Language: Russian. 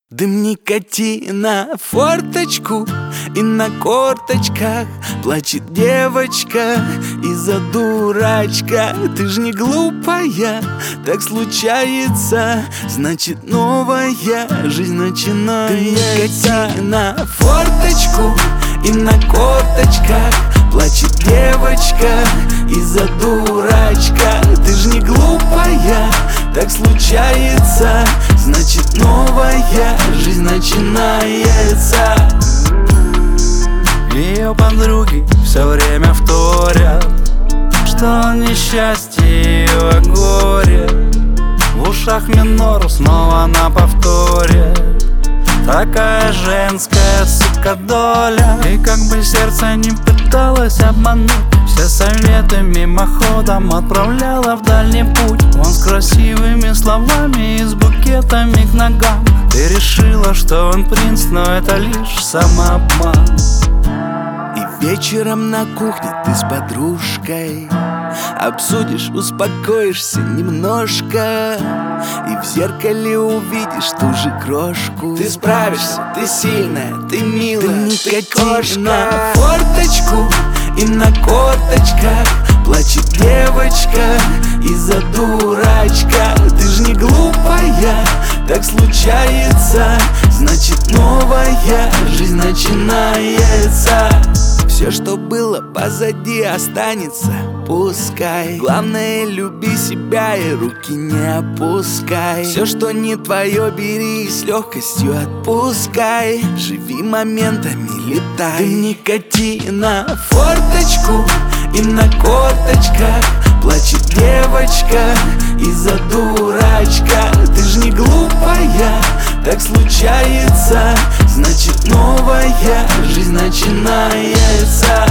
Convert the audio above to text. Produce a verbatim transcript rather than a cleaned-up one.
Дым никотина, форточку, и на корточках плачет девочка из-за дурачка. Ты ж не глупая, так случается, значит новая жизнь начинается. Дым никотина, форточку, и на корточках плачет девочка из-за дурачка. Ты ж не глупая, так случается, значит новая жизнь начинается. Ее подруги все время вторят, что он несчастье, ее горе. В ушах минор снова на повторе. Такая женская, сука, доля. И как бы сердце не пыталось обмануть, все советы мимоходом отправляла в дальний путь. Он с красивыми словами и с букетами к ногам. Ты решила, что он принц, но это лишь самообман. И вечером на кухне ты с подружкой обсудишь, успокоишься немножко, и в зеркале увидишь ту же крошку. Ты справишься, ты сильная, ты милая, ты кошка. На форточку и на корточках плачет девочка из-за дурачка. Ты ж не глупая, так случается, значит новая жизнь начинается. Все, что было позади, останется, пускай. Главное, люби себя и руки не опускай. Все, что не твое, бери и с легкостью отпускай. Живи моментами, летай. Дым никотина, форточку, и на корточках плачет девочка из-за дурачка. Ты ж не глупая, так случается, значит новая жизнь начинается.